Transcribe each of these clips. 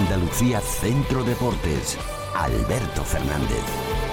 Andalucía Centro Deportes, Alberto Fernández.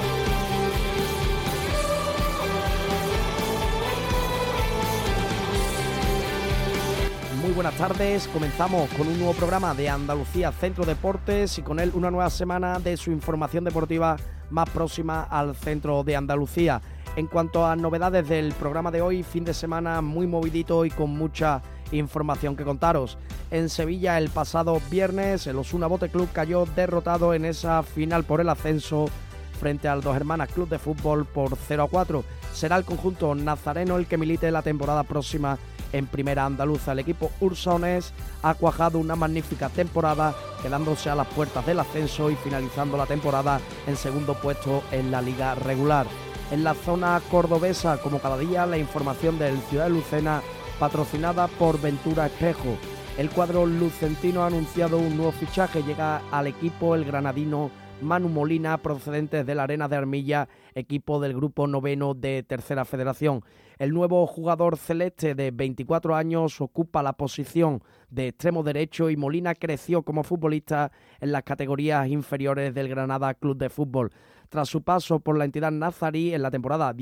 Muy buenas tardes, comenzamos con un nuevo programa de Andalucía Centro Deportes y con él una nueva semana de su información deportiva más próxima al centro de Andalucía. En cuanto a novedades del programa de hoy, fin de semana muy movidito y con mucha información que contaros. En Sevilla el pasado viernes el Osuna Bote Club cayó derrotado en esa final por el ascenso frente al Dos Hermanas Club de Fútbol por 0-4. Será el conjunto nazareno el que milite la temporada próxima en Primera Andaluza. El equipo ursaonés ha cuajado una magnífica temporada, quedándose a las puertas del ascenso y finalizando la temporada en segundo puesto en la liga regular. En la zona cordobesa, como cada día, la información del Ciudad de Lucena, patrocinada por Ventura Espejo. El cuadro lucentino ha anunciado un nuevo fichaje. Llega al equipo el granadino Manu Molina, procedente de la Arena de Armilla, equipo del grupo noveno de Tercera Federación. El nuevo jugador celeste de 24 años ocupa la posición de extremo derecho y Molina creció como futbolista en las categorías inferiores del Granada Club de Fútbol. Tras su paso por la entidad nazarí en la temporada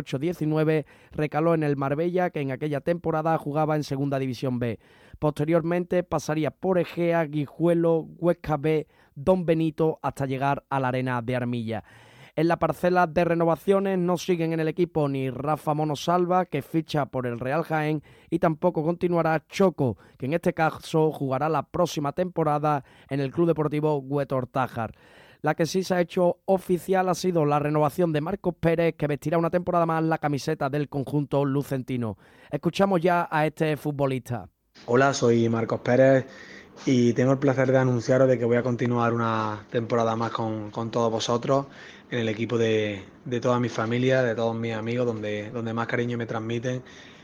18-19, recaló en el Marbella, que en aquella temporada jugaba en Segunda División B. Posteriormente pasaría por Egea, Guijuelo, Huesca B, Don Benito, hasta llegar a la Arena de Armilla. En la parcela de renovaciones no siguen en el equipo ni Rafa Monosalva, que ficha por el Real Jaén, y tampoco continuará Choco, que en este caso jugará la próxima temporada en el Club Deportivo Huetor Tájar. La que sí se ha hecho oficial ha sido la renovación de Marcos Pérez, que vestirá una temporada más la camiseta del conjunto lucentino. Escuchamos ya a este futbolista. Hola, soy Marcos Pérez y tengo el placer de anunciaros de que voy a continuar una temporada más con todos vosotros en el equipo de toda mi familia, de todos mis amigos, donde más cariño me transmiten.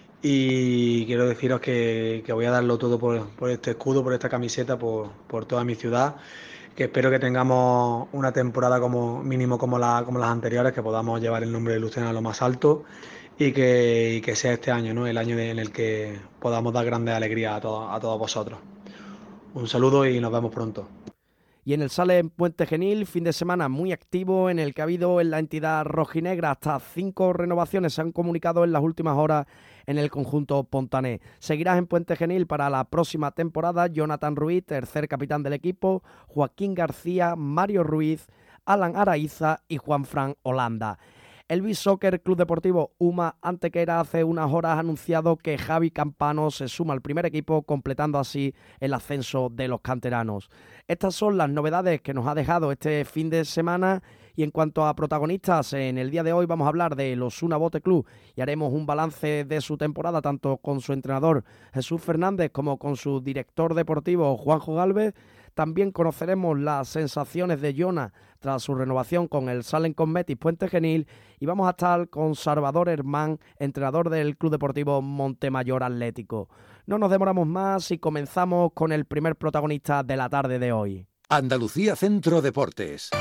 Y quiero deciros que voy a darlo todo por este escudo, por esta camiseta, por toda mi ciudad, que espero que tengamos una temporada como mínimo como las anteriores, que podamos llevar el nombre de Lucena a lo más alto y que sea este año, ¿no?, el año en el que podamos dar grandes alegrías a todos vosotros. Un saludo y nos vemos pronto. Y en el Sale en Puente Genil, fin de semana muy activo en el que ha habido en la entidad rojinegra hasta 5 renovaciones se han comunicado en las últimas horas en el conjunto pontanés. Seguirás en Puente Genil para la próxima temporada Jonathan Ruiz, tercer capitán del equipo, Joaquín García, Mario Ruiz, Alan Araiza y Juanfran Holanda. El Beach Soccer Club Deportivo Uma Antequera hace unas horas ha anunciado que Javi Campano se suma al primer equipo, completando así el ascenso de los canteranos. Estas son las novedades que nos ha dejado este fin de semana, y en cuanto a protagonistas, en el día de hoy vamos a hablar del Osuna Bote Club y haremos un balance de su temporada tanto con su entrenador Jesús Fernández como con su director deportivo Juanjo Gálvez. También conoceremos las sensaciones de Jona tras su renovación con el Salen con Metis Puente Genil, y vamos a estar con Salvador Hermán, entrenador del Club Deportivo Montemayor Atlético. No nos demoramos más y comenzamos con el primer protagonista de la tarde de hoy. Andalucía Centro Deportes.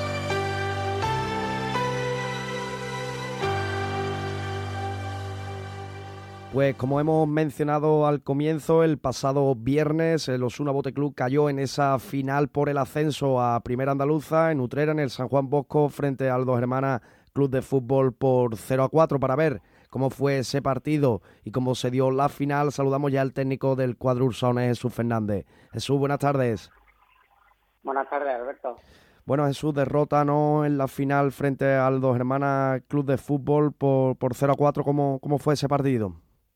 Pues como hemos mencionado al comienzo, el pasado viernes el Osuna Bote Club cayó en esa final por el ascenso a Primera Andaluza en Utrera, en el San Juan Bosco, frente al Dos Hermanas Club de Fútbol por 0-4. Para ver cómo fue ese partido y cómo se dio la final, saludamos ya al técnico del cuadro ursaonés, Jesús Fernández. Jesús, buenas tardes. Buenas tardes, Alberto. Bueno, Jesús, derrota, ¿no?, en la final frente al Dos Hermanas Club de Fútbol por 0-4. ¿Cómo fue ese partido?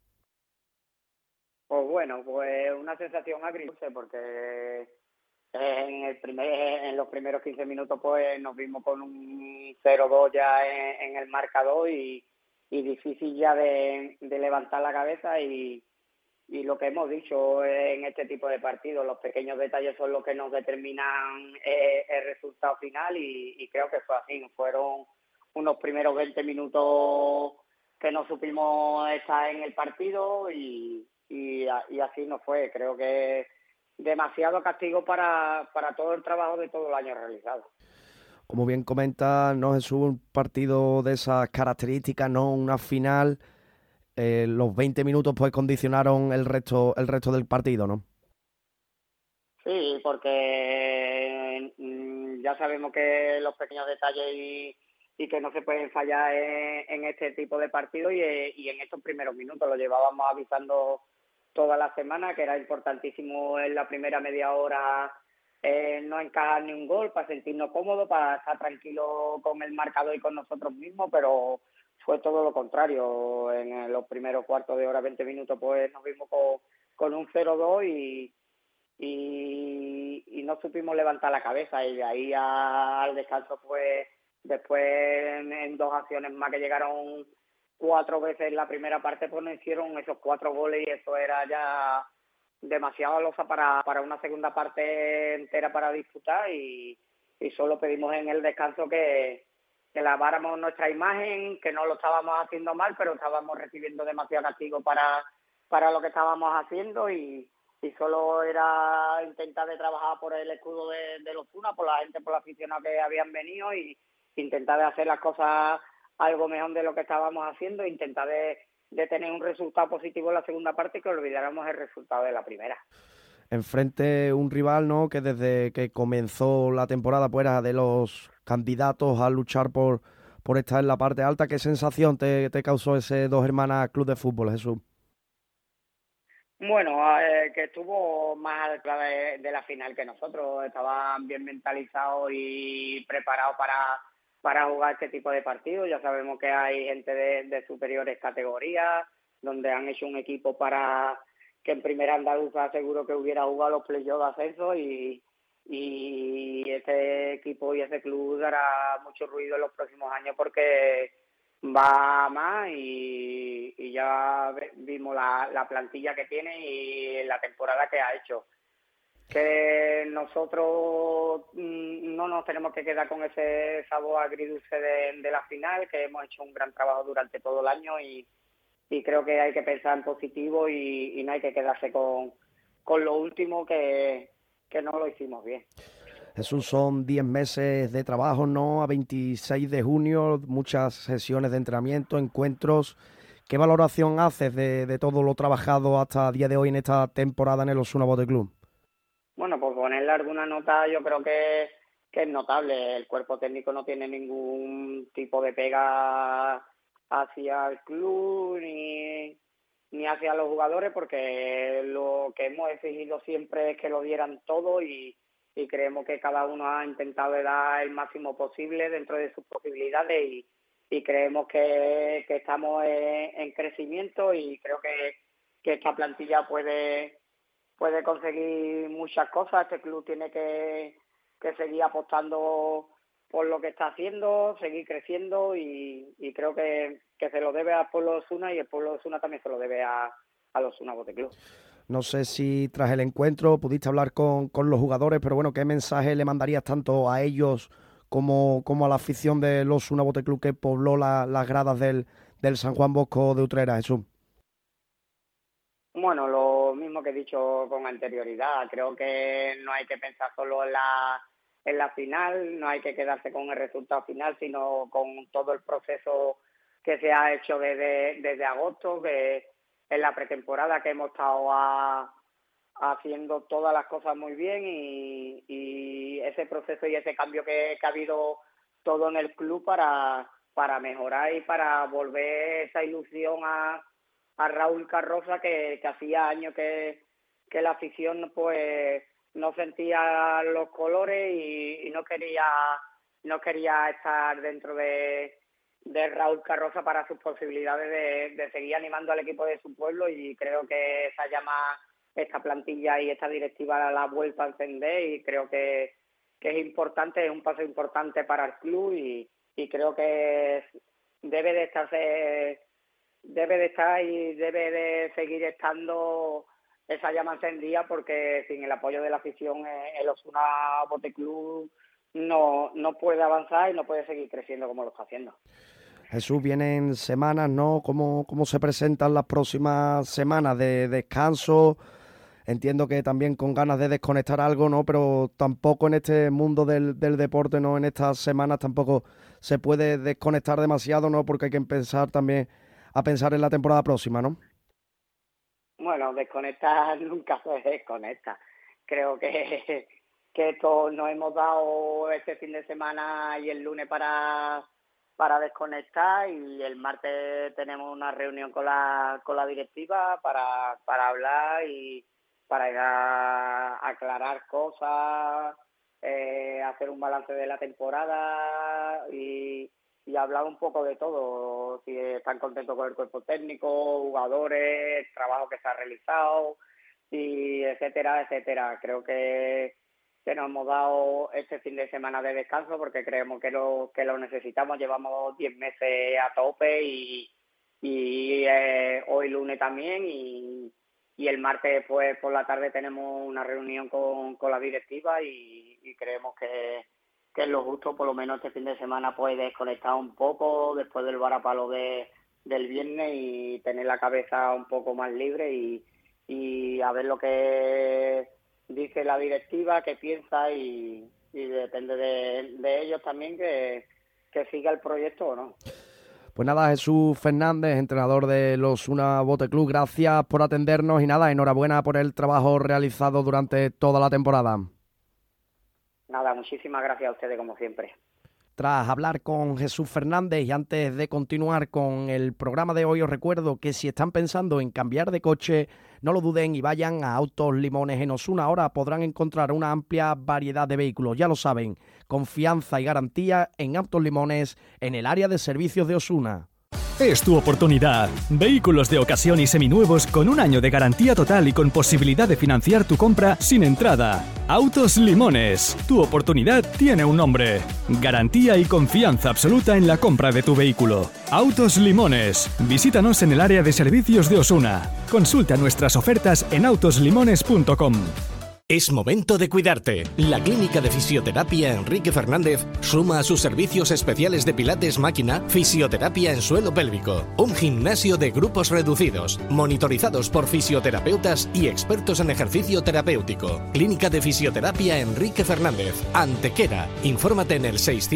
Pues bueno, pues una sensación agridulce, porque en los primeros 15 minutos pues nos vimos con un 0-2 ya en el marcador y difícil ya de levantar la cabeza, y lo que hemos dicho en este tipo de partidos, los pequeños detalles son los que nos determinan el resultado final, y creo que fue así. Fueron unos primeros 20 minutos que no supimos estar en el partido y así nos fue. Creo que demasiado castigo para todo el trabajo de todo el año realizado. Como bien comenta, no, Jesús, un partido de esas características, no una final. Los 20 minutos pues condicionaron el resto del partido, ¿no? Sí, porque ya sabemos que los pequeños detalles y que no se pueden fallar en este tipo de partidos y en estos primeros minutos lo llevábamos avisando toda la semana, que era importantísimo en la primera media hora no encajar ni un gol para sentirnos cómodos, para estar tranquilos con el marcador y con nosotros mismos, pero fue todo lo contrario. En los primeros cuartos de hora, 20 minutos, pues nos vimos con un 0-2 y no supimos levantar la cabeza, y de ahí al descanso pues después en dos acciones más que llegaron 4 veces en la primera parte, pues nos hicieron esos 4 goles y eso era ya demasiado losa para una segunda parte entera para disputar y solo pedimos en el descanso que laváramos nuestra imagen, que no lo estábamos haciendo mal, pero estábamos recibiendo demasiado castigo para lo que estábamos haciendo y solo era intentar de trabajar por el escudo de los Osuna, por la gente, por la aficionada que habían venido y intentar de hacer las cosas algo mejor de lo que estábamos haciendo, intentar de tener un resultado positivo en la segunda parte y que olvidáramos el resultado de la primera. Enfrente un rival, ¿no?, que desde que comenzó la temporada pues era de los candidatos a luchar por estar en la parte alta. ¿Qué sensación te causó ese Dos Hermanas Club de Fútbol, Jesús? Bueno, que estuvo más alta de la final que nosotros, estaban bien mentalizados y preparados para jugar este tipo de partidos. Ya sabemos que hay gente de superiores categorías, donde han hecho un equipo para que en primera andaluza seguro que hubiera jugado los playoffs de ascenso y este equipo y ese club dará mucho ruido en los próximos años porque va más y ya vimos la plantilla que tiene y la temporada que ha hecho. Que nosotros no nos tenemos que quedar con ese sabor agridulce de la final, que hemos hecho un gran trabajo durante todo el año y creo que hay que pensar en positivo y no hay que quedarse con lo último que no lo hicimos bien. Jesús, son 10 meses de trabajo, ¿no? A 26 de junio, muchas sesiones de entrenamiento, encuentros. ¿Qué valoración haces de todo lo trabajado hasta el día de hoy en esta temporada en el Osuna Bote Club? Bueno, por ponerle alguna nota, yo creo que es notable. El cuerpo técnico no tiene ningún tipo de pega hacia el club ni hacia los jugadores, porque lo que hemos exigido siempre es que lo dieran todo y creemos que cada uno ha intentado dar el máximo posible dentro de sus posibilidades y creemos que estamos en crecimiento y creo que esta plantilla puede conseguir muchas cosas. Este club tiene que seguir apostando por lo que está haciendo, seguir creciendo y creo que se lo debe al pueblo de Osuna y el pueblo de Osuna también se lo debe a los Osuna Bote Club. No sé si tras el encuentro pudiste hablar con los jugadores, pero bueno, ¿qué mensaje le mandarías tanto a ellos como a la afición de los Osuna Bote Club que pobló las gradas del San Juan Bosco de Utrera, Jesús? Bueno, lo mismo que he dicho con anterioridad. Creo que no hay que pensar solo en la final, no hay que quedarse con el resultado final, sino con todo el proceso que se ha hecho desde agosto, que en la pretemporada que hemos estado haciendo todas las cosas muy bien y ese proceso y ese cambio que ha habido todo en el club para mejorar y para volver esa ilusión a Raúl Carroza que hacía años que la afición pues no sentía los colores y no quería estar dentro de Raúl Carroza para sus posibilidades de seguir animando al equipo de su pueblo y creo que esa llama, esta plantilla y esta directiva la ha vuelto a encender y creo que es importante, es un paso importante para el club y creo que debe de estar y debe de seguir estando esa llama encendida porque sin el apoyo de la afición el Osuna Bote Club no puede avanzar y no puede seguir creciendo como lo está haciendo. Jesús, vienen semanas, ¿no? ¿Cómo se presentan las próximas semanas de descanso? Entiendo que también con ganas de desconectar algo, ¿no? Pero tampoco en este mundo del deporte, ¿no? En estas semanas tampoco se puede desconectar demasiado, ¿no? Porque hay que empezar también a pensar en la temporada próxima, ¿no? Bueno, desconectar nunca se desconecta. creo que esto nos hemos dado este fin de semana y el lunes para desconectar, y el martes tenemos una reunión con la directiva para hablar y para ir a aclarar cosas, hacer un balance de la temporada y hablar un poco de todo, si están contentos con el cuerpo técnico, jugadores, el trabajo que se ha realizado, y etcétera, etcétera. Creo que nos hemos dado este fin de semana de descanso porque creemos que lo necesitamos. Llevamos 10 meses a tope y hoy lunes también, y el martes pues por la tarde tenemos una reunión con la directiva y creemos que es lo justo, por lo menos este fin de semana, pues desconectar un poco después del varapalo del viernes y tener la cabeza un poco más libre y a ver lo que dice la directiva, qué piensa, y depende de ellos también que siga el proyecto o no. Pues nada, Jesús Fernández, entrenador del Osuna Bote Club, gracias por atendernos y nada, enhorabuena por el trabajo realizado durante toda la temporada. Nada, muchísimas gracias a ustedes como siempre. Tras hablar con Jesús Fernández y antes de continuar con el programa de hoy, os recuerdo que si están pensando en cambiar de coche, no lo duden y vayan a Autos Limones en Osuna. Ahora podrán encontrar una amplia variedad de vehículos, ya lo saben, confianza y garantía en Autos Limones en el área de servicios de Osuna. Es tu oportunidad. Vehículos de ocasión y seminuevos con un año de garantía total y con posibilidad de financiar tu compra sin entrada. Autos Limones. Tu oportunidad tiene un nombre. Garantía y confianza absoluta en la compra de tu vehículo. Autos Limones. Visítanos en el área de servicios de Osuna. Consulta nuestras ofertas en autoslimones.com. Es momento de cuidarte. La Clínica de Fisioterapia Enrique Fernández suma a sus servicios especiales de pilates máquina, fisioterapia en suelo pélvico, un gimnasio de grupos reducidos, monitorizados por fisioterapeutas y expertos en ejercicio terapéutico. Clínica de Fisioterapia Enrique Fernández, Antequera. Infórmate en el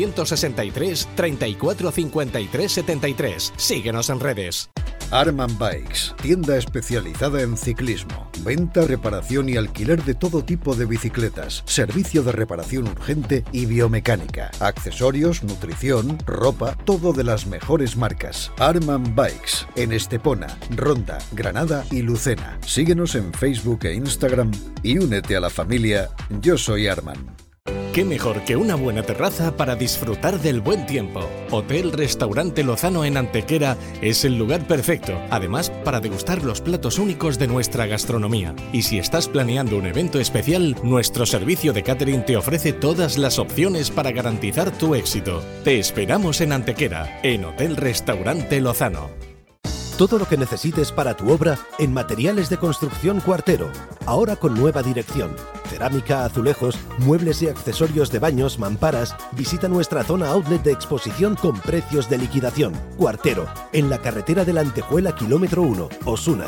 663 34 53 73. Síguenos en redes. Arman Bikes, tienda especializada en ciclismo, venta, reparación y alquiler de todo tipo de bicicletas, servicio de reparación urgente y biomecánica, accesorios, nutrición, ropa, todo de las mejores marcas. Arman Bikes, en Estepona, Ronda, Granada y Lucena. Síguenos en Facebook e Instagram y únete a la familia Yo Soy Arman. ¿Qué mejor que una buena terraza para disfrutar del buen tiempo? Hotel Restaurante Lozano en Antequera es el lugar perfecto, además para degustar los platos únicos de nuestra gastronomía. Y si estás planeando un evento especial, nuestro servicio de catering te ofrece todas las opciones para garantizar tu éxito. Te esperamos en Antequera, en Hotel Restaurante Lozano. Todo lo que necesites para tu obra en Materiales de Construcción Cuartero. Ahora con nueva dirección. Cerámica, azulejos, muebles y accesorios de baños, mamparas. Visita nuestra zona outlet de exposición con precios de liquidación. Cuartero, en la carretera de la Antejuela, kilómetro 1, Osuna.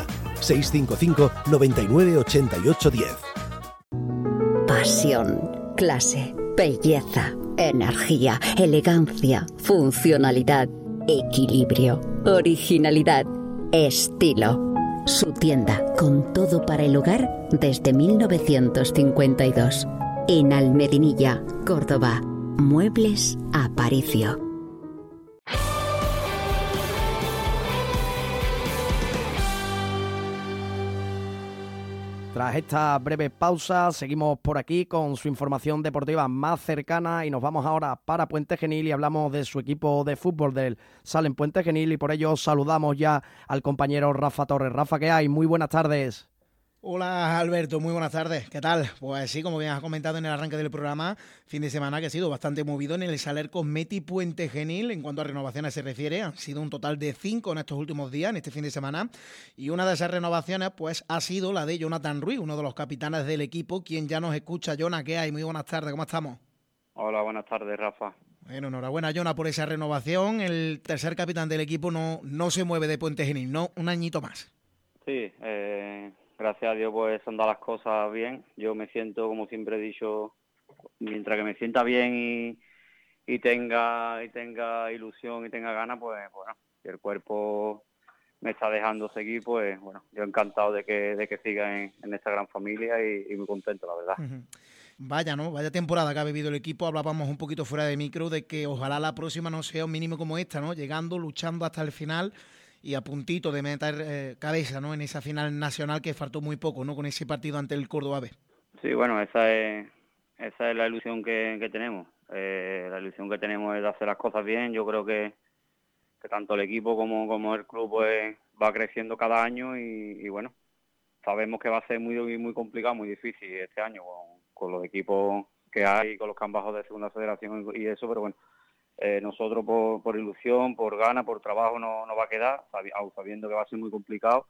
655 99 88 10. Pasión, clase, belleza, energía, elegancia, funcionalidad, equilibrio, originalidad, estilo. Su tienda con todo para el hogar desde 1952. En Almedinilla, Córdoba. Muebles Aparicio. Tras esta breve pausa, seguimos por aquí con su información deportiva más cercana y nos vamos ahora para Puente Genil y hablamos de su equipo de fútbol del Salem Puente Genil y por ello saludamos ya al compañero Rafa Torres. Rafa, ¿qué hay? Muy buenas tardes. Hola Alberto, muy buenas tardes. ¿Qué tal? Pues sí, como bien has comentado en el arranque del programa, fin de semana que ha sido bastante movido en el Saler Cosmeti Puente Genil en cuanto a renovaciones se refiere. Han sido un total de 5 en estos últimos días, en este fin de semana. Y una de esas renovaciones pues ha sido la de Jonathan Ruiz, uno de los capitanes del equipo, quien ya nos escucha. Jonah, ¿qué hay? Muy buenas tardes, ¿cómo estamos? Hola, buenas tardes, Rafa. Bueno, enhorabuena, Jonah, por esa renovación. El tercer capitán del equipo no se mueve de Puente Genil, no un añito más. Sí, gracias a Dios pues han dado las cosas bien. Yo me siento, como siempre he dicho, mientras que me sienta bien y tenga ilusión y tenga ganas, pues bueno, si el cuerpo me está dejando seguir, pues bueno, yo encantado de que siga en esta gran familia y muy contento, la verdad. Vaya, ¿no? Vaya temporada que ha vivido el equipo. Hablábamos un poquito fuera de micro de que ojalá la próxima no sea un mínimo como esta, ¿no? Llegando, luchando hasta el final y a puntito de meter cabeza, ¿no? En esa final nacional que faltó muy poco, ¿no? Con ese partido ante el Córdoba B. Sí, bueno, esa es la ilusión que tenemos. La ilusión que tenemos es de hacer las cosas bien. Yo creo que tanto el equipo como el club pues va creciendo cada año y bueno, sabemos que va a ser muy complicado, muy difícil este año con los equipos que hay, con los que han bajado de segunda federación y eso, pero bueno, nosotros por ilusión, por ganas, por trabajo no va a quedar, aun sabiendo que va a ser muy complicado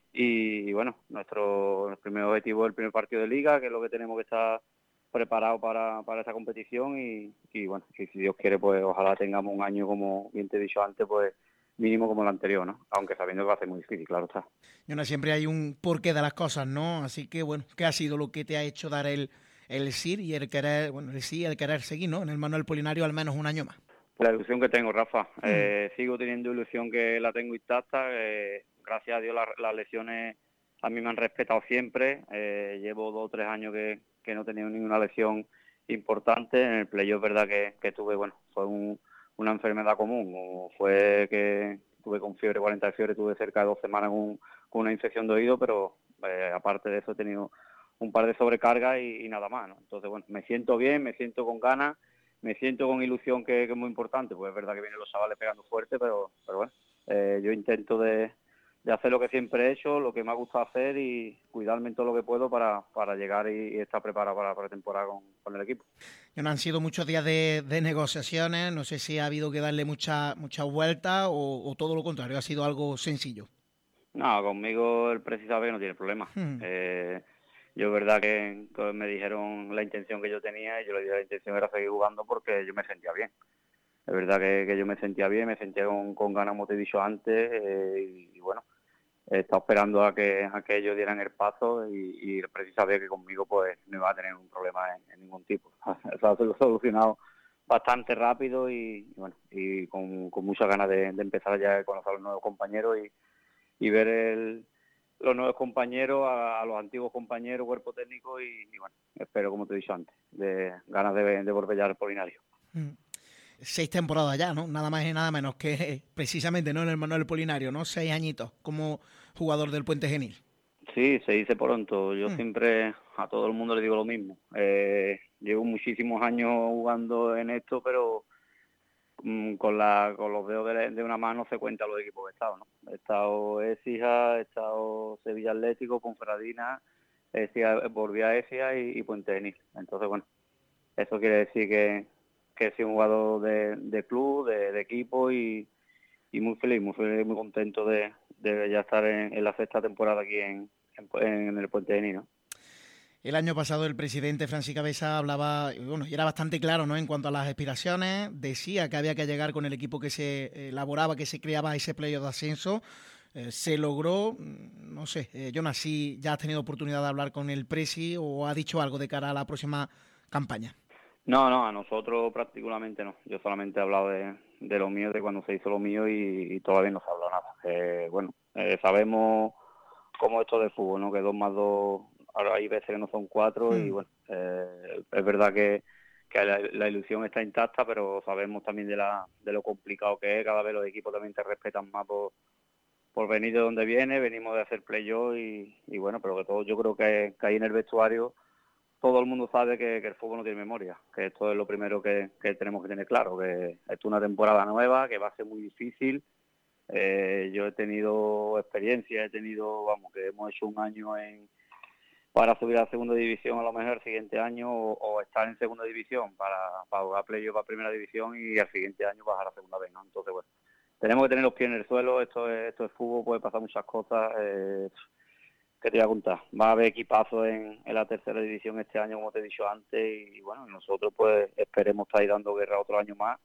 y bueno, nuestro primer objetivo es el primer partido de liga, que es lo que tenemos que estar preparado para esa competición y bueno, y si Dios quiere pues ojalá tengamos un año, como bien te he dicho antes, pues mínimo como el anterior, ¿no? Aunque sabiendo que va a ser muy difícil, claro está. Y no siempre hay un porqué de las cosas, ¿no? Así que bueno, ¿qué ha sido lo que te ha hecho dar el sí y el querer, bueno, el sí y el querer seguir, ¿no? En el Manuel Polinario al menos un año más. La ilusión que tengo, Rafa, sigo teniendo ilusión, que la tengo intacta, gracias a Dios las lesiones a mí me han respetado siempre, llevo 2 o 3 años que no he tenido ninguna lesión importante. En el playoff es verdad que tuve, bueno, fue una enfermedad común, o fue que tuve con fiebre, 40 de fiebre, tuve cerca de 2 semanas con una infección de oído, pero aparte de eso he tenido un par de sobrecargas y nada más, ¿no? Entonces, bueno, me siento bien, me siento con ganas, me siento con ilusión, que es muy importante, pues es verdad que vienen los chavales pegando fuerte, pero bueno, yo intento de hacer lo que siempre he hecho, lo que me ha gustado hacer y cuidarme en todo lo que puedo para llegar y estar preparado para la temporada con el equipo. No han sido muchos días de negociaciones, no sé si ha habido que darle mucha vuelta o todo lo contrario, ha sido algo sencillo. No, conmigo el Presi sabe que no tiene problema. Yo es verdad que me dijeron la intención que yo tenía y yo le dije la intención era seguir jugando porque yo me sentía bien. Es verdad que yo me sentía bien, me sentía con ganas, como te he dicho antes, y bueno, he estado esperando a que ellos dieran el paso y el Presi sabía que conmigo pues no iba a tener un problema en ningún tipo. Eso ha sido solucionado bastante rápido y bueno, y con muchas ganas de empezar ya a conocer a los nuevos compañeros y ver los nuevos compañeros, a los antiguos compañeros, cuerpo técnico y bueno, espero, como te he dicho antes, de ganas de volver ya al Polinario. 6 temporadas ya, ¿no? Nada más y nada menos que precisamente, ¿no? En el Manuel Polinario, ¿no? 6 añitos como jugador del Puente Genil. Sí, se dice pronto. Yo siempre a todo el mundo le digo lo mismo. Llevo muchísimos años jugando en esto, pero con los dedos de una mano se cuentan los equipos que he estado, ¿no? He estado Écija, he estado Sevilla Atlético, Ponferradina, volví a Écija y Puente Genil. Entonces, bueno, eso quiere decir que he sido un jugador de club, de equipo y muy feliz, muy contento de ya estar en la 6ª temporada aquí en el Puente Genil, ¿no? El año pasado el presidente Francis Cabeza hablaba, bueno, y era bastante claro, ¿no? En cuanto a las aspiraciones, decía que había que llegar con el equipo que se elaboraba, que se creaba ese playoff de ascenso. Se logró, no sé, Jonas, si ya has tenido oportunidad de hablar con el presi o ha dicho algo de cara a la próxima campaña. No, a nosotros prácticamente no. Yo solamente he hablado de lo mío, de cuando se hizo lo mío y todavía no se ha hablado nada. Sabemos cómo esto del fútbol, ¿no? Que 2 más 2, ahora hay veces que no son 4 y bueno, es verdad que la ilusión está intacta, pero sabemos también de lo complicado que es. Cada vez los equipos también te respetan más por venir de donde viene, venimos de hacer playoff y bueno, pero que todo, yo creo que ahí en el vestuario todo el mundo sabe que el fútbol no tiene memoria, que esto es lo primero que tenemos que tener claro, que esto es una temporada nueva, que va a ser muy difícil. Yo he tenido experiencia, que hemos hecho un año para subir a segunda división a lo mejor el siguiente año o estar en segunda división para jugar playoff a primera división y al siguiente año bajar a segunda vez, ¿no? Entonces, bueno, tenemos que tener los pies en el suelo, esto es fútbol, puede pasar muchas cosas. ¿Qué te voy a contar? Va a haber equipazos en la 3ª división este año, como te he dicho antes, y bueno, nosotros pues esperemos estar ahí dando guerra otro año más.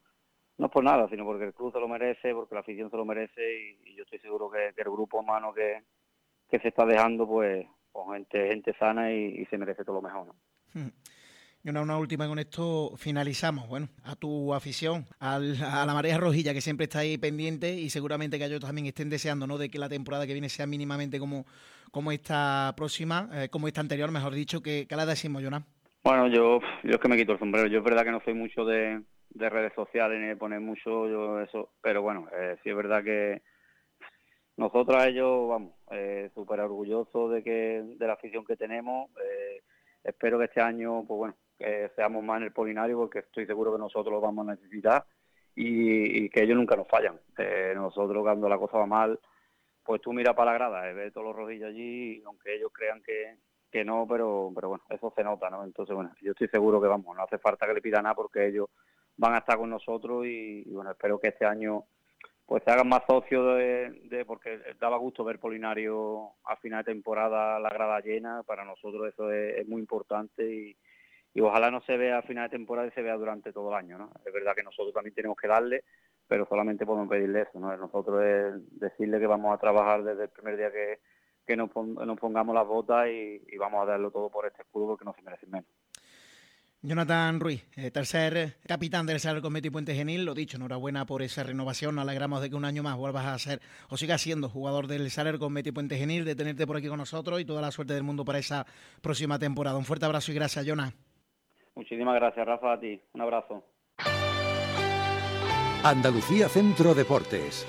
No por nada, sino porque el club se lo merece, porque la afición se lo merece y yo estoy seguro que el grupo humano que se está dejando, pues gente sana y se merece todo lo mejor, ¿no? Y una última, con esto finalizamos. Bueno, a tu afición, a la marea rojilla, que siempre está ahí pendiente, y seguramente que ellos también estén deseando, ¿no?, de que la temporada que viene sea mínimamente como esta próxima, como esta anterior, mejor dicho. ¿Qué le decimos, Jonan? Bueno, yo es que me quito el sombrero. Yo es verdad que no soy mucho de redes sociales ni de poner mucho yo eso, pero bueno, sí es verdad que nosotros a ellos, vamos, súper orgullosos de la afición que tenemos. Espero que este año, pues bueno, que seamos más en el Polinario, porque estoy seguro que nosotros lo vamos a necesitar y que ellos nunca nos fallan. Nosotros, cuando la cosa va mal, pues tú miras para la grada, ves todos los rojillos allí, aunque ellos crean que no, pero bueno, eso se nota, ¿no? Entonces, bueno, yo estoy seguro que, vamos, no hace falta que le pida nada, porque ellos van a estar con nosotros y bueno, espero que este año pues se hagan más socios porque daba gusto ver Polinario a final de temporada, la grada llena. Para nosotros eso es muy importante y ojalá no se vea a final de temporada y se vea durante todo el año, ¿no? Es verdad que nosotros también tenemos que darle, pero solamente podemos pedirle eso, ¿no? Nosotros es decirle que vamos a trabajar desde el primer día que nos pongamos las botas y vamos a darlo todo por este escudo, porque no se merece menos. Jonathan Ruiz, tercer capitán del Saler Cosmeti Puente Genil. Lo dicho, enhorabuena por esa renovación. Nos alegramos de que un año más vuelvas a ser o sigas siendo jugador del Saler Cosmeti Puente Genil, de tenerte por aquí con nosotros, y toda la suerte del mundo para esa próxima temporada. Un fuerte abrazo y gracias, Jonah. Muchísimas gracias, Rafa, a ti. Un abrazo. Andalucía Centro Deportes.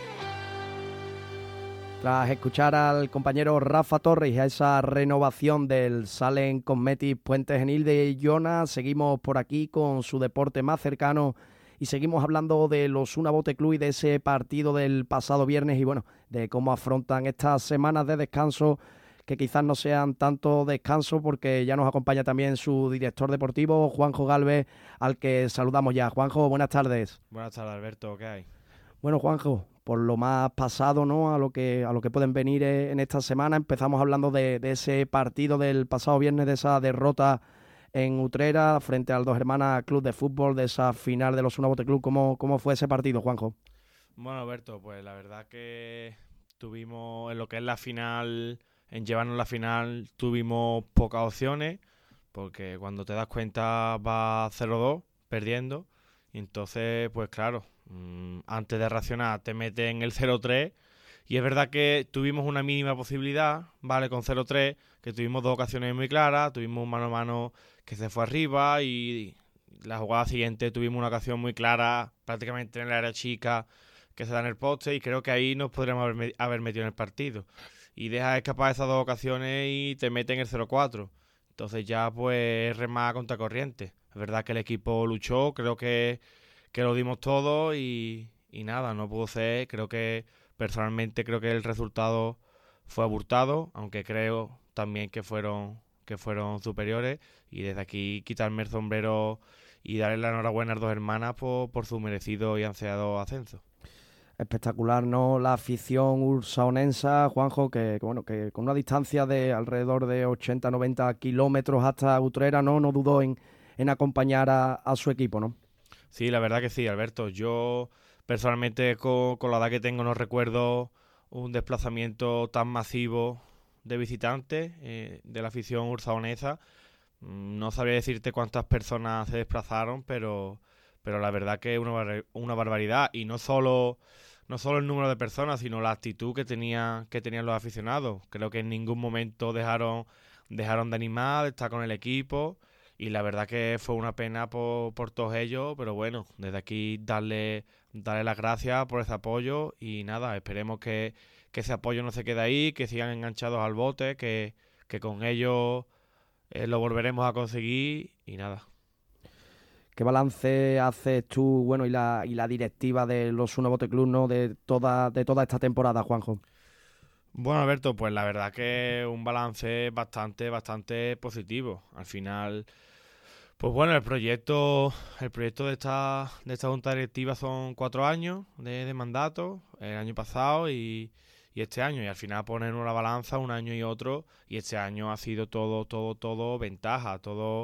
Tras escuchar al compañero Rafa Torres y a esa renovación del Salen Cosmeti Puente Genil de Jonah, seguimos por aquí con su deporte más cercano y seguimos hablando de los Osuna Bote Club y de ese partido del pasado viernes y bueno, de cómo afrontan estas semanas de descanso, que quizás no sean tanto descanso, porque ya nos acompaña también su director deportivo, Juanjo Galvez, al que saludamos ya. Juanjo, buenas tardes. Buenas tardes, Alberto, ¿qué hay? Bueno, Juanjo, por lo más pasado, ¿no?, a lo que pueden venir en esta semana. Empezamos hablando de ese partido del pasado viernes, de esa derrota en Utrera frente al Dos Hermanas Club de Fútbol, de esa final de los Osuna Bote Club. ¿Cómo fue ese partido, Juanjo? Bueno, Alberto, pues la verdad que tuvimos, en lo que es la final, en llevarnos la final, tuvimos pocas opciones, porque cuando te das cuenta vas 0-2 perdiendo, y entonces, pues claro, antes de reaccionar te metes en el 0-3, y es verdad que tuvimos una mínima posibilidad, ¿vale? Con 0-3, que tuvimos dos ocasiones muy claras, tuvimos un mano a mano que se fue arriba, y la jugada siguiente tuvimos una ocasión muy clara, prácticamente en el área chica, que se da en el poste, y creo que ahí nos podríamos haber metido en el partido. Y dejas escapar esas dos ocasiones y te meten en el 0-4. Entonces ya pues remar contra corriente. Es verdad que el equipo luchó, creo que lo dimos todo y nada, no pudo ser. Personalmente creo que el resultado fue abultado, aunque creo también que fueron superiores, y desde aquí quitarme el sombrero y darle la enhorabuena a las Dos Hermanas por su merecido y ansiado ascenso. Espectacular, ¿no?, la afición ursaonensa, Juanjo, que con una distancia de alrededor de 80-90 kilómetros hasta Utrera, no dudó en acompañar a su equipo, ¿no? Sí, la verdad que sí, Alberto. Yo personalmente con la edad que tengo no recuerdo un desplazamiento tan masivo de visitantes de la afición ursaonesa. No sabría decirte cuántas personas se desplazaron, pero la verdad que es una barbaridad. Y no solo el número de personas, sino la actitud que tenían los aficionados. Creo que en ningún momento dejaron de animar, de estar con el equipo. Y la verdad que fue una pena por todos ellos, pero bueno, desde aquí darle las gracias por ese apoyo y nada, esperemos que ese apoyo no se quede ahí, que sigan enganchados al bote, que con ellos lo volveremos a conseguir y nada. ¿Qué balance haces tú, bueno, y la directiva de los Osuna Bote Club, ¿no?, de toda esta temporada, Juanjo? Bueno, Alberto, pues la verdad que un balance bastante positivo. Al final, pues bueno, el proyecto de esta junta directiva son 4 años de mandato, el año pasado y este año, y al final poner una balanza un año y otro, y este año ha sido todo ventaja, todo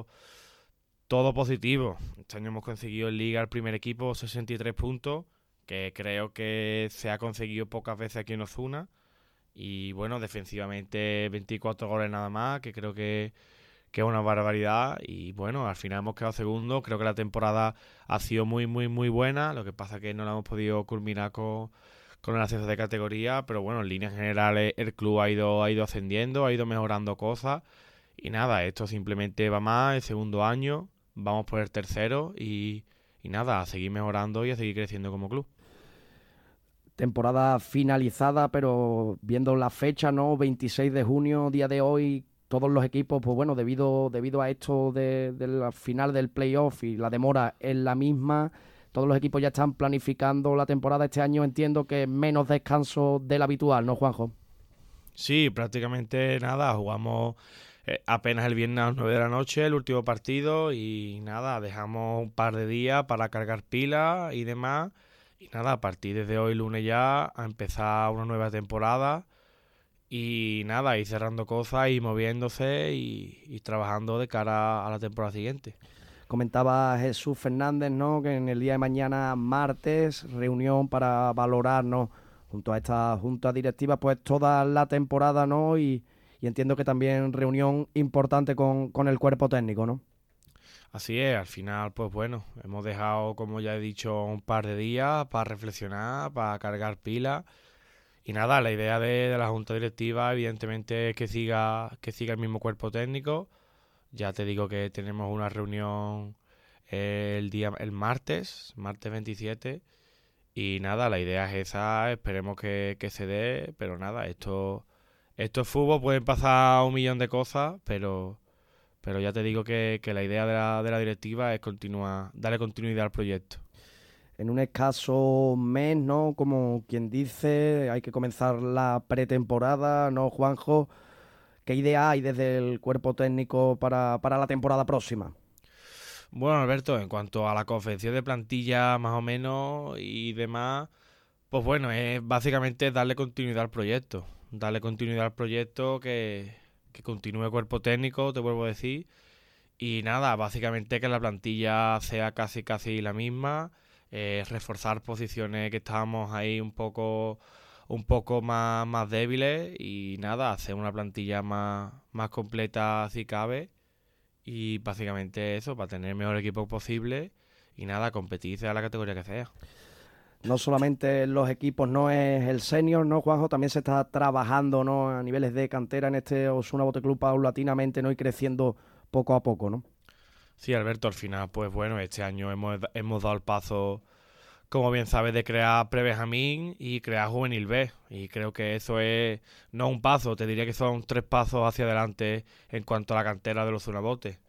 positivo. Este año hemos conseguido en Liga el primer equipo 63 puntos, que creo que se ha conseguido pocas veces aquí en Osuna. Y bueno, defensivamente 24 goles nada más, que creo que es una barbaridad. Y bueno, al final hemos quedado segundo. Creo que la temporada ha sido muy, muy, muy buena. Lo que pasa es que no la hemos podido culminar con el ascenso de categoría. Pero bueno, en líneas generales el club ha ido ascendiendo, ha ido mejorando cosas. Y nada, esto simplemente va más, el segundo año, vamos por el tercero y nada, a seguir mejorando y a seguir creciendo como club. Temporada finalizada, pero viendo la fecha, ¿no? 26 de junio, día de hoy, todos los equipos, pues bueno, debido a esto de la final del playoff y la demora en la misma, todos los equipos ya están planificando la temporada. Este año entiendo que menos descanso del habitual, ¿no, Juanjo? Sí, prácticamente nada, jugamos apenas el viernes a las 9 de la noche, el último partido, y nada, dejamos un par de días para cargar pilas y demás. Y nada, a partir desde hoy lunes ya a empezar una nueva temporada y nada, ir cerrando cosas y moviéndose y trabajando de cara a la temporada siguiente. Comentaba Jesús Fernández, ¿no?, que en el día de mañana, martes, reunión para valorar, ¿no?, junto a esta junta directiva, pues toda la temporada, ¿no?, y entiendo que también reunión importante con el cuerpo técnico, ¿no? Así es, al final, pues bueno, hemos dejado, como ya he dicho, un par de días para reflexionar, para cargar pilas. Y nada, la idea de la junta directiva, evidentemente, es que siga el mismo cuerpo técnico. Ya te digo que tenemos una reunión el martes 27. Y nada, la idea es esa, esperemos que se dé, pero nada, esto es fútbol, pueden pasar un millón de cosas, pero ya te digo que la idea de la directiva es darle continuidad al proyecto. En un escaso mes, ¿no?, como quien dice, hay que comenzar la pretemporada, ¿no, Juanjo? ¿Qué idea hay desde el cuerpo técnico para la temporada próxima? Bueno, Alberto, en cuanto a la confección de plantilla más o menos y demás, pues bueno, es básicamente darle continuidad al proyecto. Darle continuidad al proyecto, que continúe el cuerpo técnico, te vuelvo a decir. Y nada, básicamente que la plantilla sea casi la misma. Reforzar posiciones que estábamos ahí un poco más débiles. Y nada, hacer una plantilla más completa si cabe. Y básicamente eso, para tener el mejor equipo posible. Y nada, competir sea la categoría que sea. No solamente los equipos, no es el senior, ¿no, Juanjo? También se está trabajando, ¿no?, a niveles de cantera en este Osuna Bote Club paulatinamente, ¿no?, y creciendo poco a poco, ¿no? Sí, Alberto, al final, pues bueno, este año hemos dado el paso, como bien sabes, de crear pre-Benjamín y crear Juvenil B. Y creo que eso es no un paso, te diría que son 3 pasos hacia adelante en cuanto a la cantera de los Osuna Bote.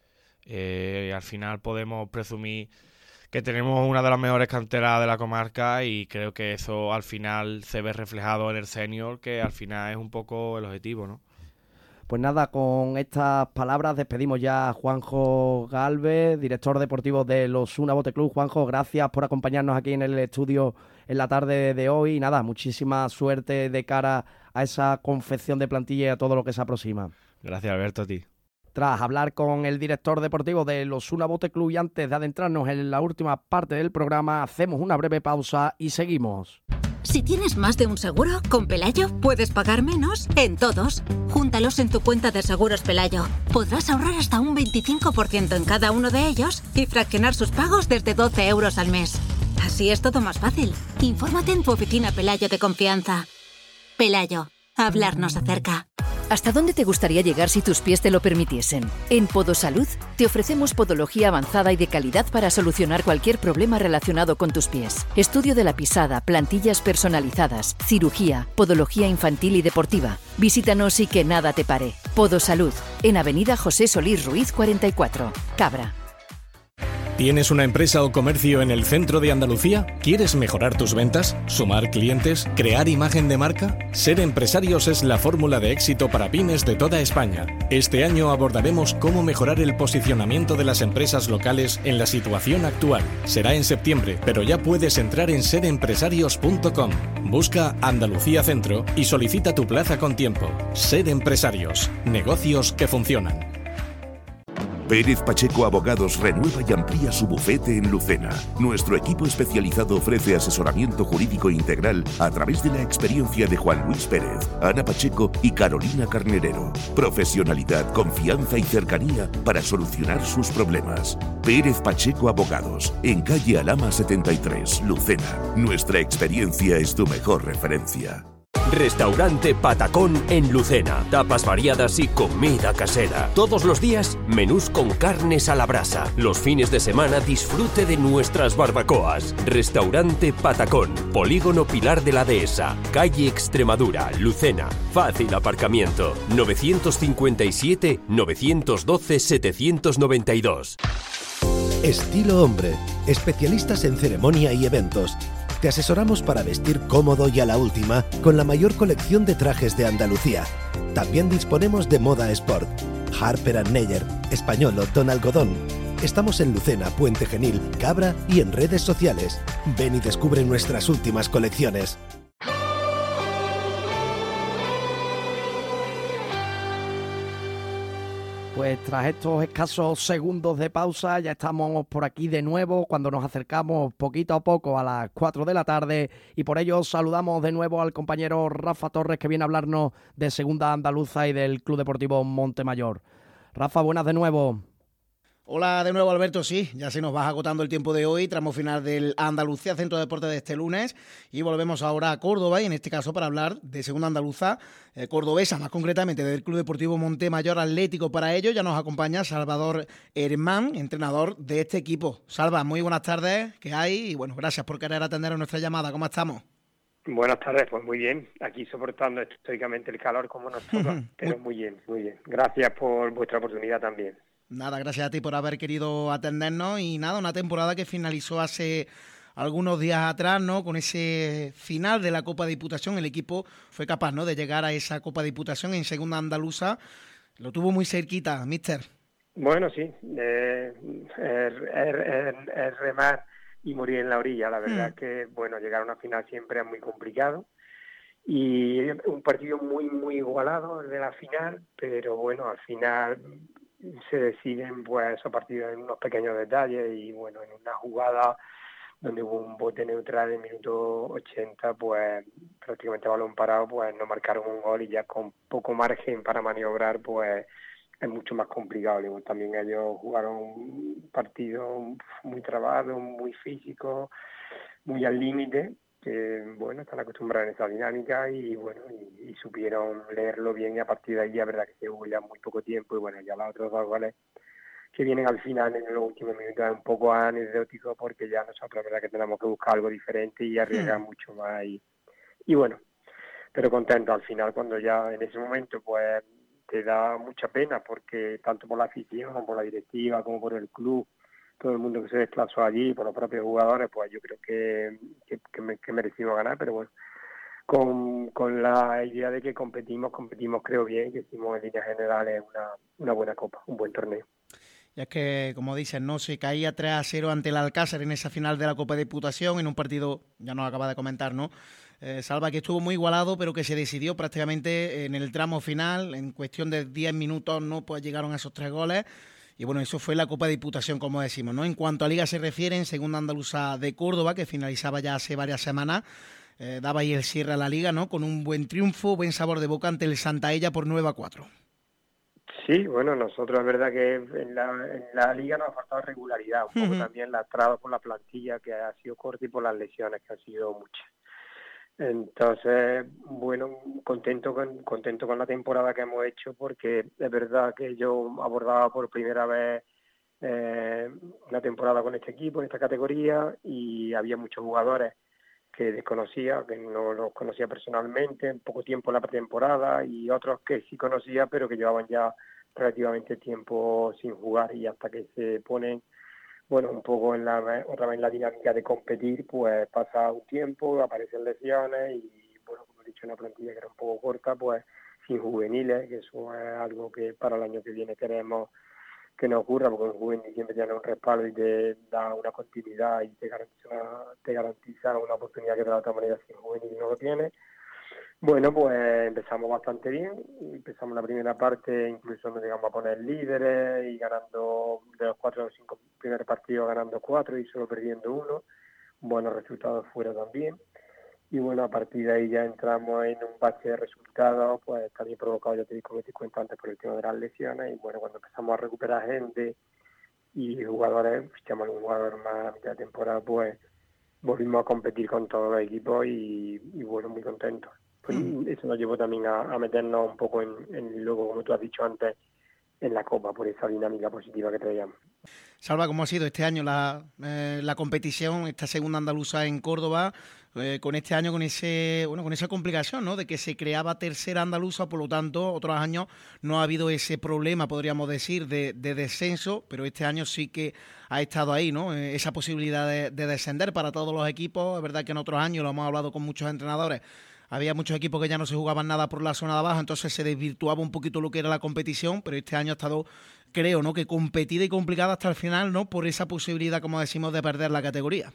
Al final podemos presumir que tenemos una de las mejores canteras de la comarca y creo que eso al final se ve reflejado en el senior, que al final es un poco el objetivo, ¿no? Pues nada, con estas palabras despedimos ya a Juanjo Galvez, director deportivo de los Osuna Bote Club. Juanjo, gracias por acompañarnos aquí en el estudio en la tarde de hoy. Y nada, muchísima suerte de cara a esa confección de plantilla y a todo lo que se aproxima. Gracias, Alberto, a ti. Tras hablar con el director deportivo de los Osuna Bote Club y antes de adentrarnos en la última parte del programa, hacemos una breve pausa y seguimos. Si tienes más de un seguro, con Pelayo puedes pagar menos en todos. Júntalos en tu cuenta de seguros Pelayo. Podrás ahorrar hasta un 25% en cada uno de ellos y fraccionar sus pagos desde 12 euros al mes. Así es todo más fácil. Infórmate en tu oficina Pelayo de confianza. Pelayo, hablarnos acerca. ¿Hasta dónde te gustaría llegar si tus pies te lo permitiesen? En Podosalud te ofrecemos podología avanzada y de calidad para solucionar cualquier problema relacionado con tus pies. Estudio de la pisada, plantillas personalizadas, cirugía, podología infantil y deportiva. Visítanos y que nada te pare. Podosalud, en Avenida José Solís Ruiz 44, Cabra. ¿Tienes una empresa o comercio en el centro de Andalucía? ¿Quieres mejorar tus ventas? ¿Sumar clientes? ¿Crear imagen de marca? Ser Empresarios es la fórmula de éxito para pymes de toda España. Este año abordaremos cómo mejorar el posicionamiento de las empresas locales en la situación actual. Será en septiembre, pero ya puedes entrar en serempresarios.com. Busca Andalucía Centro y solicita tu plaza con tiempo. Ser Empresarios. Negocios que funcionan. Pérez Pacheco Abogados renueva y amplía su bufete en Lucena. Nuestro equipo especializado ofrece asesoramiento jurídico integral a través de la experiencia de Juan Luis Pérez, Ana Pacheco y Carolina Carnerero. Profesionalidad, confianza y cercanía para solucionar sus problemas. Pérez Pacheco Abogados, en calle Alhama 73, Lucena. Nuestra experiencia es tu mejor referencia. Restaurante Patacón en Lucena. Tapas variadas y comida casera. Todos los días, menús con carnes a la brasa. Los fines de semana, disfrute de nuestras barbacoas. Restaurante Patacón. Polígono Pilar de la Dehesa. Calle Extremadura, Lucena. Fácil aparcamiento. 957-912-792. Estilo Hombre. Especialistas en ceremonia y eventos. Te asesoramos para vestir cómodo y a la última con la mayor colección de trajes de Andalucía. También disponemos de moda sport. Harper & Neyer, Españolo, Don Algodón. Estamos en Lucena, Puente Genil, Cabra y en redes sociales. Ven y descubre nuestras últimas colecciones. Pues tras estos escasos segundos de pausa ya estamos por aquí de nuevo cuando nos acercamos poquito a poco a las 4 de la tarde y por ello saludamos de nuevo al compañero Rafa Torres que viene a hablarnos de Segunda Andaluza y del Club Deportivo Montemayor. Rafa, buenas de nuevo. Hola de nuevo, Alberto. Sí, ya se nos va agotando el tiempo de hoy, tramo final del Andalucía Centro de Deportes de este lunes y volvemos ahora a Córdoba y en este caso para hablar de Segunda Andaluza cordobesa, más concretamente del Club Deportivo Montemayor Atlético. Para ello ya nos acompaña Salvador Hermán, entrenador de este equipo. Salva, muy buenas tardes, ¿qué hay? Y bueno, gracias por querer atender a nuestra llamada. ¿Cómo estamos? Buenas tardes, pues muy bien, aquí soportando históricamente el calor como nosotros, pero muy bien, muy bien. Gracias por vuestra oportunidad también. Nada, gracias a ti por haber querido atendernos y nada, una temporada que finalizó hace algunos días atrás, ¿no? Con ese final de la Copa de Diputación, el equipo fue capaz, ¿no?, de llegar a esa Copa de Diputación en Segunda Andaluza. Lo tuvo muy cerquita, míster. Bueno, sí, remar y morir en la orilla. La verdad es que, bueno, llegar a una final siempre es muy complicado. Y un partido muy, muy igualado el de la final, pero bueno, al final se deciden pues esos partidos en unos pequeños detalles y bueno, en una jugada donde hubo un bote neutral en el minuto 80, pues prácticamente balón parado, pues no marcaron un gol y ya con poco margen para maniobrar, pues es mucho más complicado. Luego también ellos jugaron un partido muy trabado, muy físico, muy al límite, que bueno, están acostumbrados a esa dinámica y bueno, y supieron leerlo bien y a partir de ahí la verdad que se jugó ya muy poco tiempo y bueno, ya los otros dos goles que vienen al final en los últimos minutos es un poco anecdótico porque ya nosotros la verdad que tenemos que buscar algo diferente y arriesgar mucho más y bueno, pero contento al final cuando ya en ese momento pues te da mucha pena porque tanto por la afición como por la directiva como por el club, todo el mundo que se desplazó allí, por los propios jugadores, pues yo creo que merecimos ganar, pero bueno, con la idea de que competimos creo bien, que hicimos en líneas generales una buena copa, un buen torneo. Y es que, como dicen, no se caía 3-0 ante el Alcázar en esa final de la Copa de Diputación, en un partido, ya nos acaba de comentar, ¿no? Salva, que estuvo muy igualado, pero que se decidió prácticamente en el tramo final, en cuestión de 10 minutos, ¿no? Pues llegaron a esos 3 goles. Y bueno, eso fue la Copa de Diputación, como decimos, ¿no? En cuanto a Liga se refiere, en Segunda Andaluza de Córdoba, que finalizaba ya hace varias semanas, daba ahí el cierre a la Liga, ¿no? Con un buen triunfo, buen sabor de boca ante el Santaella por 9-4. Sí, bueno, nosotros es verdad que en la Liga nos ha faltado regularidad, un poco también lastrado por la plantilla que ha sido corta y por las lesiones que han sido muchas. Entonces, bueno, contento con la temporada que hemos hecho porque es verdad que yo abordaba por primera vez una temporada con este equipo, en esta categoría y había muchos jugadores que desconocía, que no los conocía personalmente, poco tiempo en la pretemporada y otros que sí conocía pero que llevaban ya relativamente tiempo sin jugar y hasta que se ponen bueno, un poco otra vez en la dinámica de competir, pues pasa un tiempo, aparecen lesiones y, bueno, como he dicho, una plantilla que era un poco corta, pues sin juveniles, que eso es algo que para el año que viene queremos que no ocurra, porque un juvenil siempre tiene un respaldo y te da una continuidad y te garantiza una oportunidad que de la otra manera sin juvenil no lo tiene. Bueno, pues empezamos bastante bien. Empezamos la primera parte, incluso nos llegamos a poner líderes y ganando de los 4 o 5 primeros partidos, ganando 4 y solo perdiendo 1. Buenos resultados fuera también. Y bueno, a partir de ahí ya entramos en un bache de resultados, pues también provocado, ya te di cuenta antes, por el tema de las lesiones. Y bueno, cuando empezamos a recuperar gente y jugadores, fichamos un jugador más a mitad de temporada, pues volvimos a competir con todos los equipos y bueno, muy contentos. Pues eso nos llevó también a meternos un poco en luego, como tú has dicho antes, en la Copa, por esa dinámica positiva que traíamos. Salva, ¿cómo ha sido este año la competición, esta segunda andaluza en Córdoba, con este año con esa complicación, ¿no?, de que se creaba tercera andaluza, por lo tanto, otros años no ha habido ese problema, podríamos decir, de descenso, pero este año sí que ha estado ahí, ¿no?, esa posibilidad de descender para todos los equipos. Es verdad que en otros años, lo hemos hablado con muchos entrenadores, había muchos equipos que ya no se jugaban nada por la zona de abajo, entonces se desvirtuaba un poquito lo que era la competición, pero este año ha estado, creo, ¿no?, que competida y complicada hasta el final, ¿no?, por esa posibilidad, como decimos, de perder la categoría.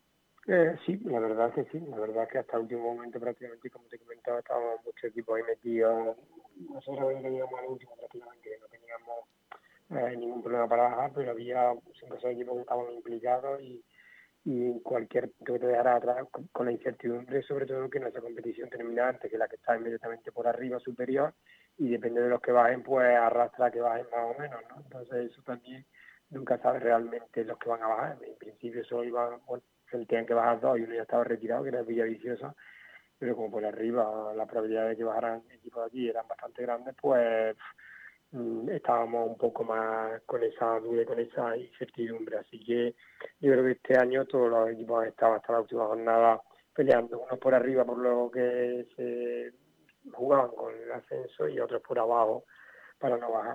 Sí, la verdad que sí. La verdad que hasta el último momento prácticamente, como te comentaba, estábamos muchos equipos ahí metidos. Nosotros veníamos al último prácticamente, no teníamos ningún problema para bajar, pero había 5 o 6 equipos que estaban implicados y cualquier punto que te dejara atrás con la incertidumbre, sobre todo que nuestra competición termina antes que la que está inmediatamente por arriba, superior, y depende de los que bajen, pues arrastra a que bajen más o menos, ¿no? Entonces eso también nunca sabes realmente los que van a bajar. En principio solo iban, bueno, tenían que bajar 2 y uno ya estaba retirado, que era Villaviciosa, pero como por arriba la probabilidad de que bajaran equipos de aquí eran bastante grandes, pues estábamos un poco más con esa duda, con esa incertidumbre. Así que yo creo que este año todos los equipos han estado hasta la última jornada peleando, unos por arriba por lo que se jugaban con el ascenso y otros por abajo para no bajar.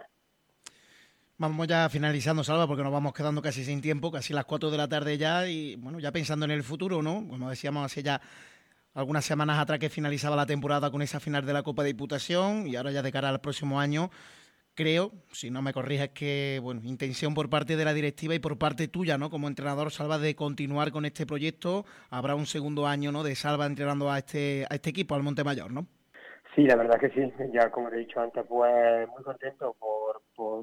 Vamos ya finalizando, Salva, porque nos vamos quedando casi sin tiempo, casi las 4 de la tarde ya, y bueno, ya pensando en el futuro, ¿no? Como decíamos hace ya algunas semanas atrás que finalizaba la temporada con esa final de la Copa de Diputación, y ahora ya de cara al próximo año, creo, si no me corriges, que bueno, intención por parte de la directiva y por parte tuya, ¿no?, como entrenador, Salva, de continuar con este proyecto. Habrá un segundo año, ¿no?, de Salva entrenando a este equipo, al Montemayor, ¿no? Sí, la verdad que sí. Ya como te he dicho antes, pues muy contento por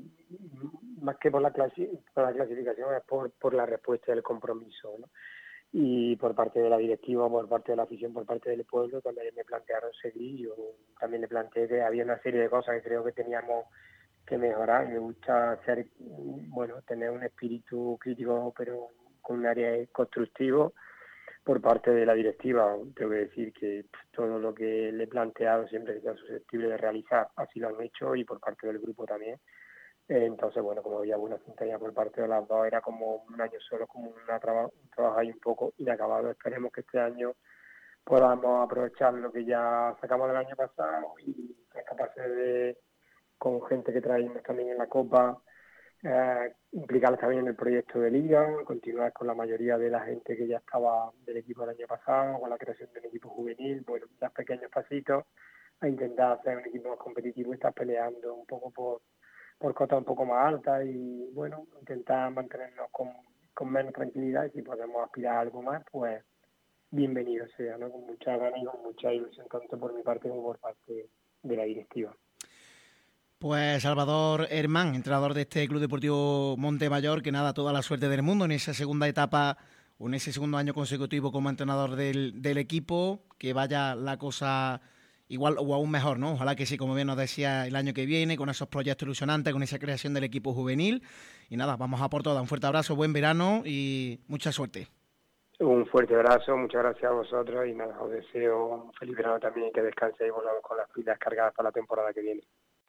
más que por la clasificación, es por la respuesta del compromiso, ¿no? Y por parte de la directiva, por parte de la afición, por parte del pueblo, también me plantearon seguir. Yo también le planteé que había una serie de cosas que creo que teníamos que mejorar. Me gusta hacer, bueno, tener un espíritu crítico, pero con un área constructivo por parte de la directiva. Tengo que decir que todo lo que le he planteado siempre que sea susceptible de realizar, así lo han hecho, y por parte del grupo también. Entonces, bueno, como había buena sintonía por parte de las dos, era como un año solo, como un trabajo ahí un poco inacabado. Esperemos que este año podamos aprovechar lo que ya sacamos del año pasado y ser capaces de, con gente que traemos también en la Copa, implicarles también en el proyecto de Liga, continuar con la mayoría de la gente que ya estaba del equipo del año pasado, con la creación de un equipo juvenil, bueno, ya pequeños pasitos, a intentar hacer un equipo más competitivo y estar peleando un poco por cotas un poco más altas y, bueno, intentar mantenernos con menos tranquilidad, y si podemos aspirar a algo más, pues bienvenido sea, ¿no? Con muchas ganas y con mucha ilusión, tanto por mi parte como por parte de la directiva. Pues Salvador Hermán, entrenador de este Club Deportivo Montemayor, que nada, toda la suerte del mundo en esa segunda etapa o en ese segundo año consecutivo como entrenador del equipo, que vaya la cosa igual o aún mejor, ¿no? Ojalá que sí, como bien nos decía, el año que viene, con esos proyectos ilusionantes, con esa creación del equipo juvenil. Y nada, vamos a por todas. Un fuerte abrazo, buen verano y mucha suerte. Un fuerte abrazo, muchas gracias a vosotros y nada, os deseo un feliz verano también y que descanséis y volvamos con las pilas cargadas para la temporada que viene.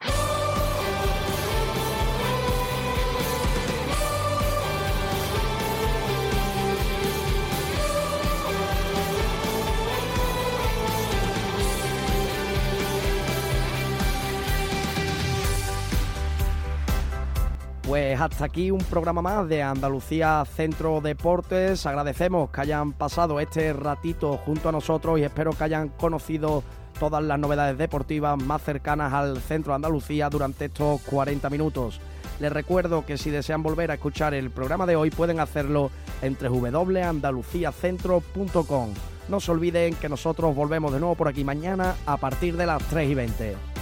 Pues hasta aquí un programa más de Andalucía Centro Deportes. Agradecemos que hayan pasado este ratito junto a nosotros y espero que hayan conocido todas las novedades deportivas más cercanas al centro de Andalucía durante estos 40 minutos. Les recuerdo que si desean volver a escuchar el programa de hoy pueden hacerlo entre www.andaluciacentro.com. No se olviden que nosotros volvemos de nuevo por aquí mañana a partir de las 3:20.